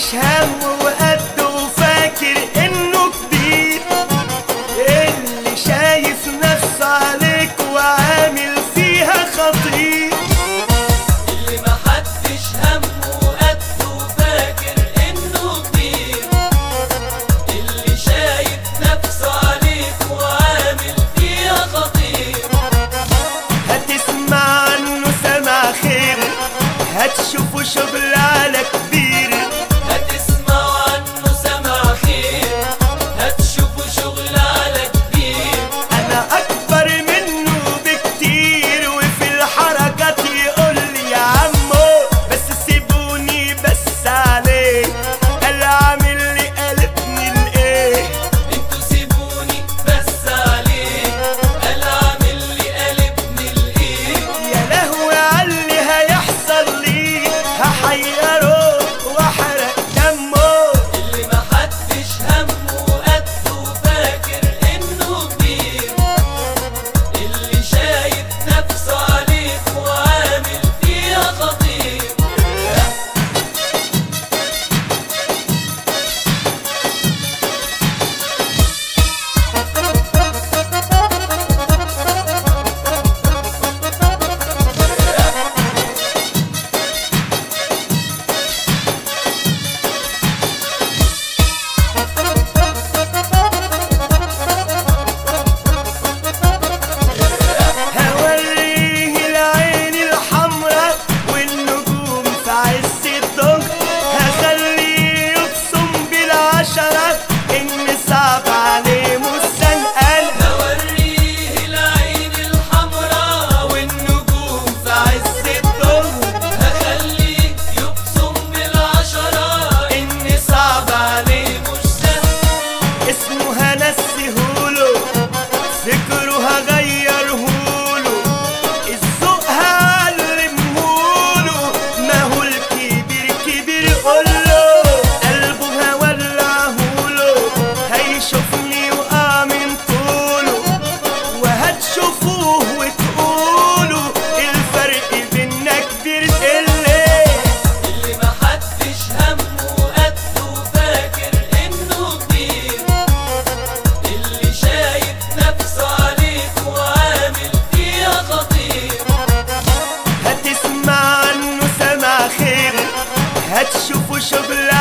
هم وقده وفاكر انه كبير، اللي شايف نفسه عليك وعامل فيها خطير، اللي محدش همه وقده وفاكر انه كبير، اللي شايف نفسه عليك وعامل فيها خطير. هتسمع عنه سمع خير، هتشوفه شغل على كبير، هتسمعوا عنه سمع خير، هتشوفوا شغل على كبير. انا اكبر منه بكتير، وفي الحركات يقول لي يا عمو بس سيبوني بس عليه، قال عامل لي قلبني الايه. انتوا سيبوني بس عليه، قال عامل لي قلبني الايه. يا لهوي عاللي هيحصل لي، هحيره واحرق دمه، اللي محدش همه وقده وفاكر انه كبير، اللي شايف نفسه عليك وعامل فيها خطير. هوريه العين الحمرا والنجوم في عز الظهر، هخليه يبصم بالعشرة ان صعب عليه مستنقل. هوريه العين الحمراء والنجوم في عز الظهر، هخليه يبصم بالعشرة ان صعب عليه مش سهل. اسمه هنسهوله، فكره هغيرهوله، الذوق هعلمهوله، ما هو الكبير كبير قوله، قلبه هولعهوله، هيشوفني وقع من طوله، وهتشوفوه وتقولوا الفرق بينا كبير الليل. اللي محدش همه وقده وفاكر انه كبير، اللي شايف نفسه عليك وعامل فيها خطير. هتسمع عنه سمع خير، هتشوفه شغل